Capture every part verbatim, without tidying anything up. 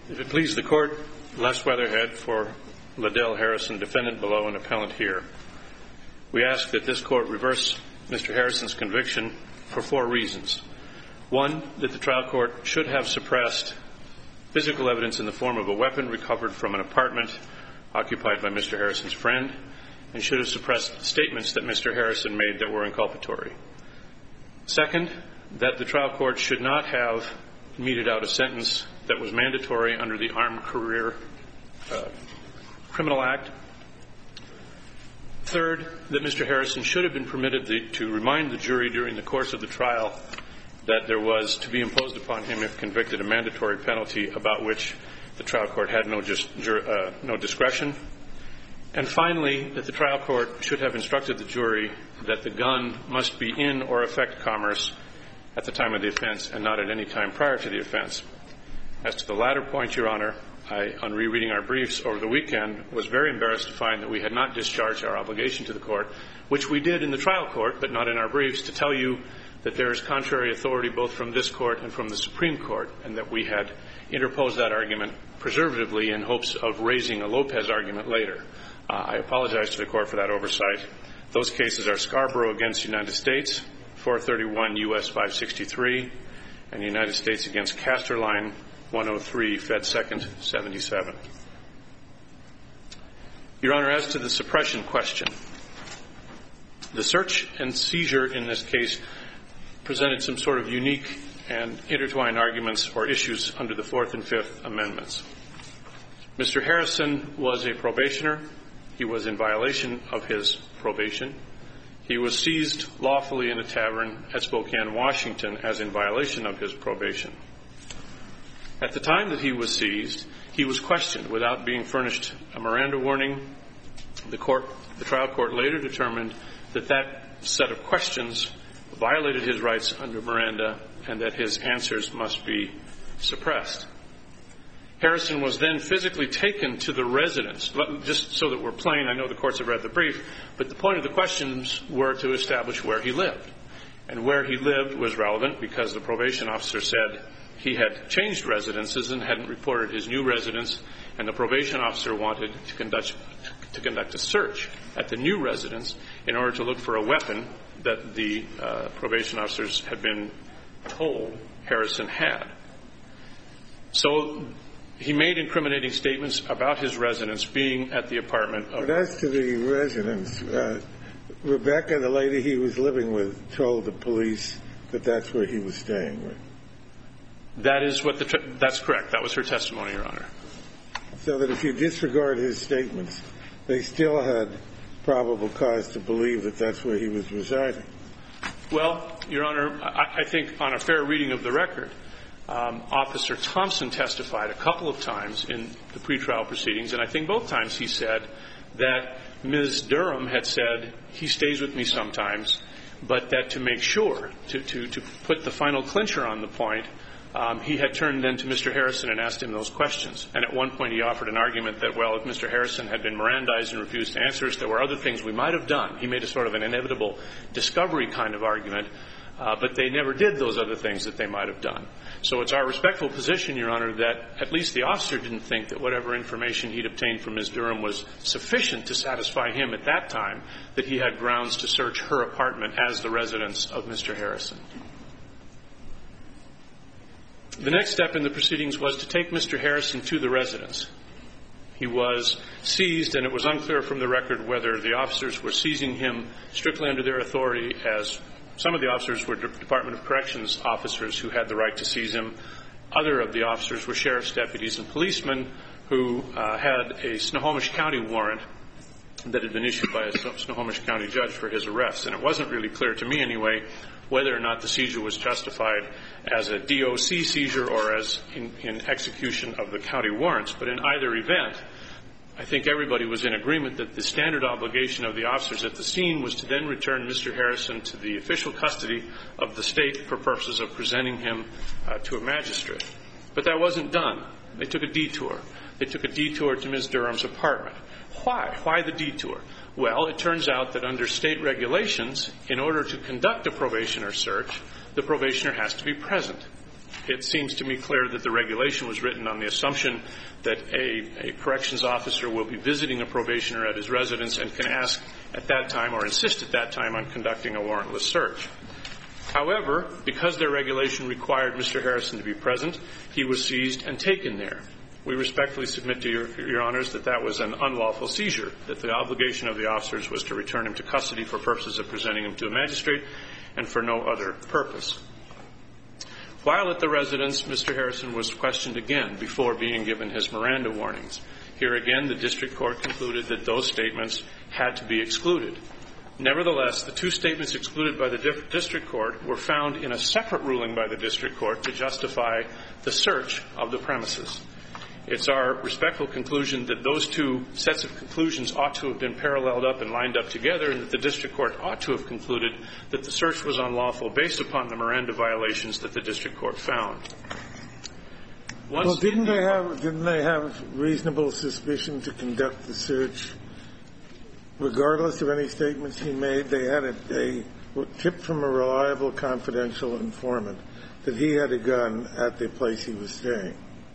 If it please the Court, Les Weatherhead for Liddell Harrison, defendant below and appellant here. We ask that this Court reverse Mister Harrison's conviction for four reasons. One, that the trial court should have suppressed physical evidence in the form of a weapon recovered from an apartment occupied by Mister Harrison's friend, and should have suppressed statements that Mister Harrison made that were inculpatory. Second, that the trial court should not have meted out a sentence that was mandatory under the Armed Career uh, Criminal Act. Third, that Mister Harrison should have been permitted the, to remind the jury during the course of the trial that there was to be imposed upon him, if convicted, a mandatory penalty about which the trial court had no, just, uh, no discretion. And finally, that the trial court should have instructed the jury that the gun must be in or affect commerce at the time of the offense and not at any time prior to the offense. As to the latter point, Your Honor, I, on rereading our briefs over the weekend, was very embarrassed to find that we had not discharged our obligation to the court, which we did in the trial court, but not in our briefs, to tell you that there is contrary authority both from this court and from the Supreme Court, and that we had interposed that argument preservatively in hopes of raising a Lopez argument later. Uh, I apologize to the court for that oversight. Those cases are Scarborough against the United States, four thirty-one U S five sixty-three, and United States against Casterline, one oh three Fed Second seventy-seven. Your Honor, as to the suppression question, the search and seizure in this case presented some sort of unique and intertwined arguments or issues under the Fourth and Fifth Amendments. Mister Harrison was a probationer. He was in violation of his probation. He was seized lawfully in a tavern at Spokane, Washington, as in violation of his probation. At the time that he was seized, he was questioned without being furnished a Miranda warning. The court, the trial court later determined that that set of questions violated his rights under Miranda and that his answers must be suppressed. Harrison was then physically taken to the residence. Just so that we're plain, I know the courts have read the brief, but the point of the questions were to establish where he lived. And where he lived was relevant because the probation officer said he had changed residences and hadn't reported his new residence, and the probation officer wanted to conduct, to conduct a search at the new residence in order to look for a weapon that the uh, probation officers had been told Harrison had. So he made incriminating statements about his residence being at the apartment of... But as to the residence, uh, Rebecca, the lady he was living with, told the police that that's where he was staying, right? That is what the... Tra- that's correct. That was her testimony, Your Honor. So that if you disregard his statements, they still had probable cause to believe that that's where he was residing. Well, Your Honor, I, I think on a fair reading of the record, Um, Officer Thompson testified a couple of times in the pretrial proceedings, and I think both times he said that Miz Durham had said, he stays with me sometimes, but that to make sure, to, to, to put the final clincher on the point, um, he had turned then to Mister Harrison and asked him those questions. And at one point he offered an argument that, well, if Mister Harrison had been Mirandized and refused to answer us, there were other things we might have done. He made a sort of an inevitable discovery kind of argument. Uh, but they never did those other things that they might have done. So it's our respectful position, Your Honor, that at least the officer didn't think that whatever information he'd obtained from Miz Durham was sufficient to satisfy him at that time, that he had grounds to search her apartment as the residence of Mister Harrison. The next step in the proceedings was to take Mister Harrison to the residence. He was seized, and it was unclear from the record whether the officers were seizing him strictly under their authority, as some of the officers were Department of Corrections officers who had the right to seize him. Other of the officers were sheriff's deputies and policemen who uh, had a Snohomish County warrant that had been issued by a Snohomish County judge for his arrest. And it wasn't really clear to me anyway whether or not the seizure was justified as a D O C seizure or as in, in execution of the county warrants. But in either event, I think everybody was in agreement that the standard obligation of the officers at the scene was to then return Mister Harrison to the official custody of the state for purposes of presenting him uh, to a magistrate. But that wasn't done. They took a detour. They took a detour to Miz Durham's apartment. Why? Why the detour? Well, it turns out that under state regulations, in order to conduct a probationer search, the probationer has to be present. it seems to me clear that the regulation was written on the assumption that a, a corrections officer will be visiting a probationer at his residence and can ask at that time or insist at that time on conducting a warrantless search. However, because their regulation required Mister Harrison to be present, he was seized and taken there. We respectfully submit to your, your honors that that was an unlawful seizure, that the obligation of the officers was to return him to custody for purposes of presenting him to a magistrate and for no other purpose. While at the residence, Mister Harrison was questioned again before being given his Miranda warnings. Here again, the district court concluded that those statements had to be excluded. Nevertheless, the two statements excluded by the district court were found in a separate ruling by the district court to justify the search of the premises. It's our respectful conclusion that those two sets of conclusions ought to have been paralleled up and lined up together, and that the district court ought to have concluded that the search was unlawful based upon the Miranda violations that the district court found. Once well, didn't they have didn't they have reasonable suspicion to conduct the search, regardless of any statements he made? They had a, a tip from a reliable, confidential informant that he had a gun at the place he was staying.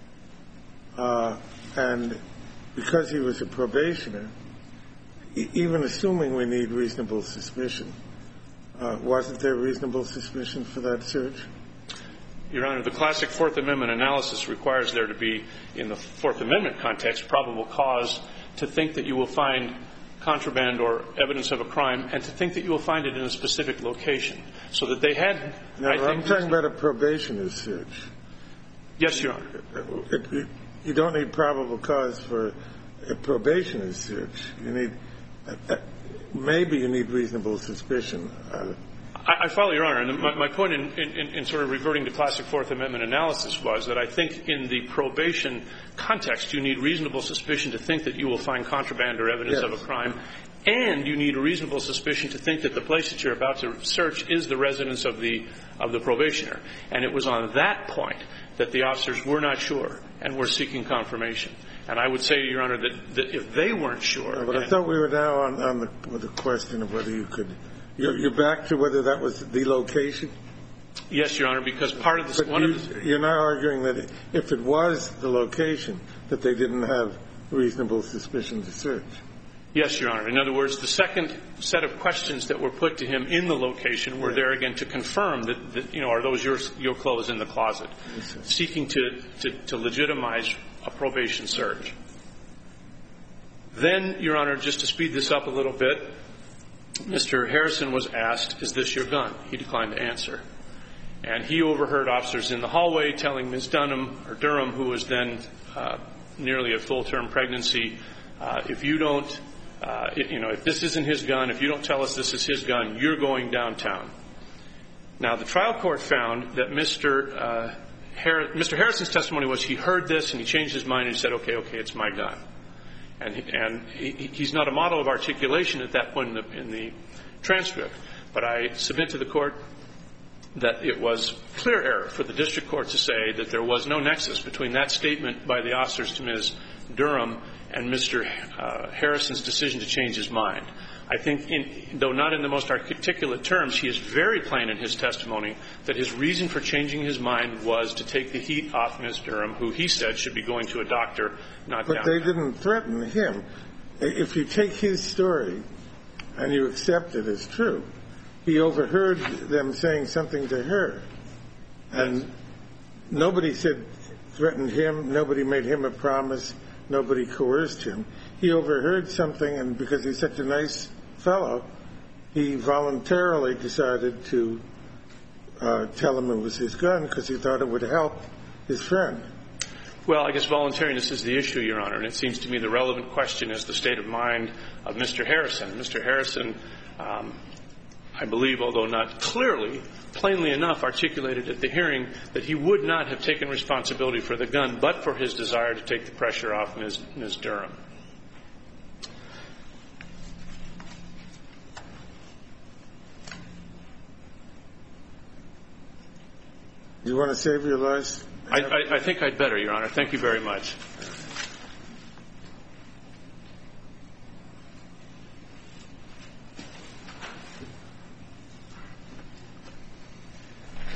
Uh, and because he was a probationer, e- even assuming we need reasonable suspicion, uh, wasn't there reasonable suspicion for that search? Your Honor, the classic Fourth Amendment analysis requires there to be, in the Fourth Amendment context, probable cause to think that you will find contraband or evidence of a crime, and to think that you will find it in a specific location. So that they had... No, I I'm think talking about a probationer's search. Yes, Your Honor. It, it, you don't need probable cause for a probationer's search. You need... Uh, uh, maybe you need reasonable suspicion. Uh, I, I follow, Your Honor. And my, my point in, in, in sort of reverting to classic Fourth Amendment analysis was that I think in the probation context, you need reasonable suspicion to think that you will find contraband or evidence yes. of a crime, and you need a reasonable suspicion to think that the place that you're about to search is the residence of the of the probationer. And it was on that point that the officers were not sure and were seeking confirmation. And I would say, Your Honor, that, that if they weren't sure... But I thought we were now on, on the, with the question of whether you could... You're, you're back to whether that was the location? Yes, Your Honor, because part of the... But one you, of the, you're not arguing that if it was the location, that they didn't have reasonable suspicion to search? Yes, Your Honor. In other words, the second set of questions that were put to him in the location were there again to confirm that, that you know, are those your, your clothes in the closet, yes, seeking to, to, to legitimize a probation search. Then, Your Honor, just to speed this up a little bit, Mister Harrison was asked, is this your gun? He declined to answer. And he overheard officers in the hallway telling Miz Dunham, or Durham, who was then uh, nearly a full-term pregnancy, uh, if you don't Uh, you know, if this isn't his gun, if you don't tell us this is his gun, you're going downtown. Now, the trial court found that Mister Uh, Har- Mister Harrison's testimony was he heard this and he changed his mind and he said, okay, okay, it's my gun. And, he, and he, he's not a model of articulation at that point in the, in the transcript. But I submit to the court that it was clear error for the district court to say that there was no nexus between that statement by the officers to Miz Durham and Mister Uh, Harrison's decision to change his mind. I think, in, though not in the most articulate terms, he is very plain in his testimony that his reason for changing his mind was to take the heat off Miz Durham, who he said should be going to a doctor, not But downtown. they didn't threaten him. If you take his story and you accept it as true, he overheard them saying something to her. And yes. Nobody said, threatened him, nobody made him a promise, nobody coerced him. He overheard something, and because he's such a nice fellow, he voluntarily decided to uh, tell him it was his gun because he thought it would help his friend. Well, I guess voluntariness is the issue, Your Honor, and it seems to me the relevant question is the state of mind of Mister Harrison. Mister Harrison, um, I believe, although not clearly, plainly enough articulated at the hearing that he would not have taken responsibility for the gun but for his desire to take the pressure off Miz Miz Durham. You want to save your life? I, I, I think I'd better, Your Honor. Thank you very much.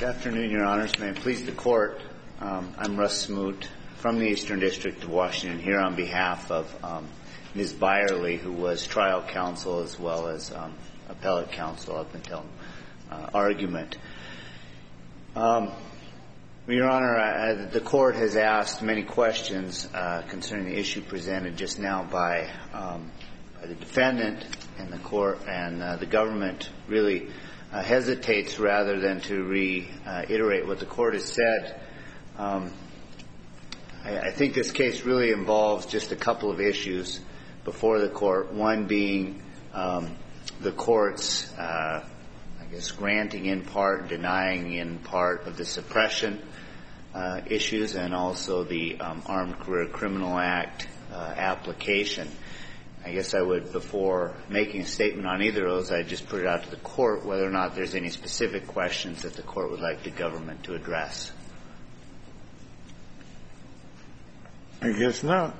Good afternoon, Your Honors. May it please the Court, um, I'm Russ Smoot from the Eastern District of Washington, here on behalf of um, Miz Byerly, who was trial counsel as well as um, appellate counsel up until uh, argument. Um, Your Honor, uh, the Court has asked many questions uh, concerning the issue presented just now by, um, by the defendant and the Court, and uh, the government really uh, hesitates rather than to reiterate what the Court has said. Um, I, I think this case really involves just a couple of issues before the Court, one being um, the Court's, uh, I guess, granting in part, denying in part of the suppression uh, issues, and also the um, Armed Career Criminal Act uh, application. I guess I would, before making a statement on either of those, I'd just put it out to the Court whether or not there's any specific questions that the Court would like the government to address. I guess not.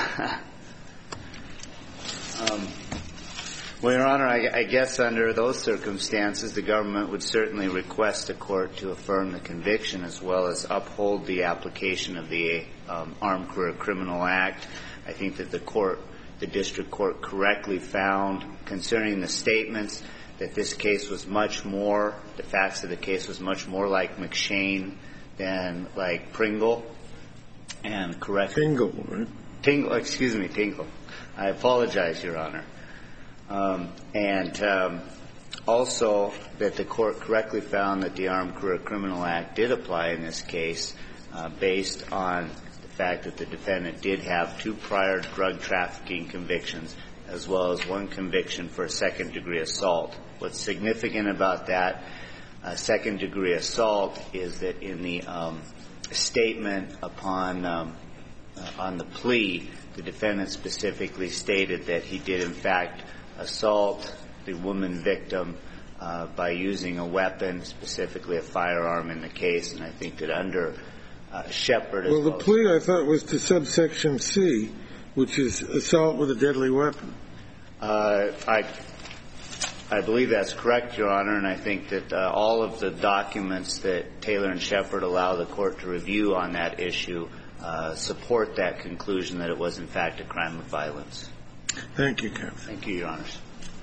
um, well, Your Honor, I, I guess under those circumstances, the government would certainly request the Court to affirm the conviction as well as uphold the application of the um, Armed Career Criminal Act. I think that the Court The district court correctly found concerning the statements that this case was much more, the facts of the case was much more like McShane than like Pringle. And correct. Tingle, right? Tingle, excuse me, Tingle. I apologize, Your Honor. Um, and um, also that the Court correctly found that the Armed Career Criminal Act did apply in this case uh, based on fact that the defendant did have two prior drug trafficking convictions as well as one conviction for a second-degree assault. What's significant about that uh, second-degree assault is that in the um, statement upon um, uh, on the plea, the defendant specifically stated that he did in fact assault the woman victim uh, by using a weapon, specifically a firearm in the case, and I think that under Uh, Shepard. Well, the plea, I thought, was to subsection C, which is assault with a deadly weapon. Uh, I, I believe that's correct, Your Honor, and I think that uh, all of the documents that Taylor and Shepard allow the Court to review on that issue uh, support that conclusion that it was, in fact, a crime of violence. Thank you, counsel. Thank you, Your Honors.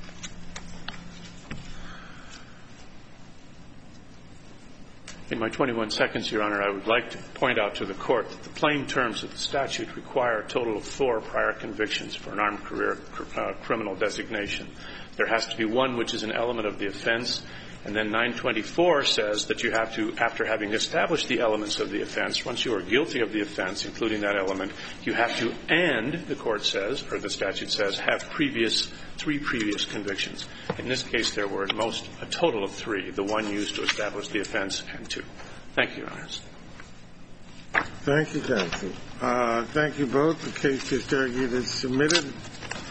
In my twenty-one seconds, Your Honor, I would like to point out to the Court that the plain terms of the statute require a total of four prior convictions for an armed career uh, criminal designation. There has to be one which is an element of the offense, and then nine twenty-four says that you have to, after having established the elements of the offense, once you are guilty of the offense, including that element, you have to, and the Court says, or the statute says, have previous, three previous convictions. In this case, there were at most a total of three, the one used to establish the offense and two. Thank you, Your Honors. Thank you, counsel. Uh, thank you both. The case just argued is submitted.